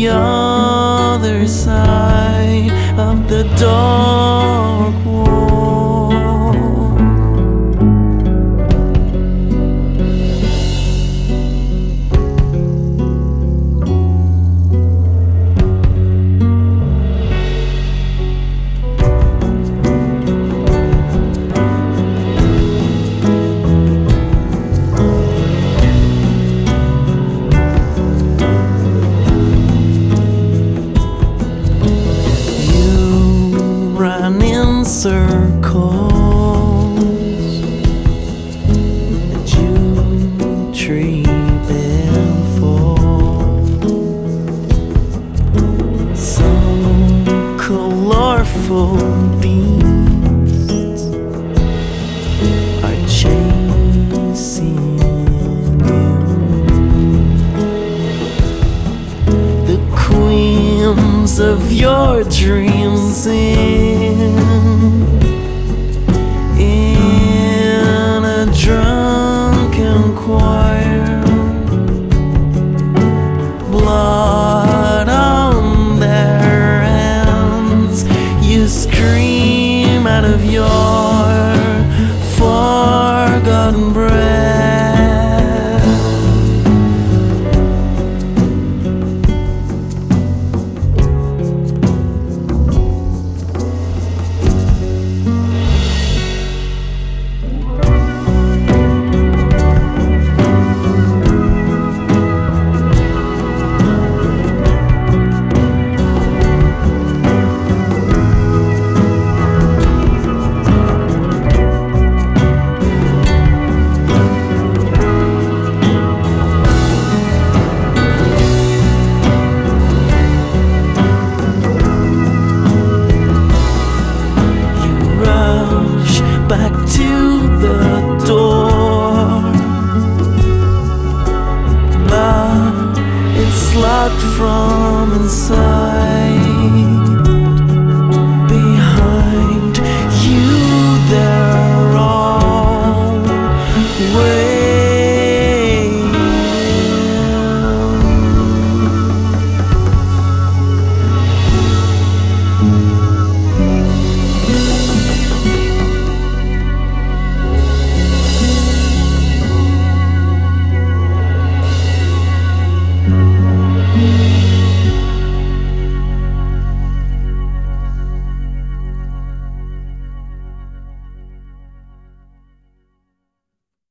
the other side of the dark wall. Circles and you trip and fall. Some colorful beasts are chasing you. The queens of your dreams in a drunken choir, blood on their hands. You scream out of your forgotten breath. Back to the door, but it's locked from inside.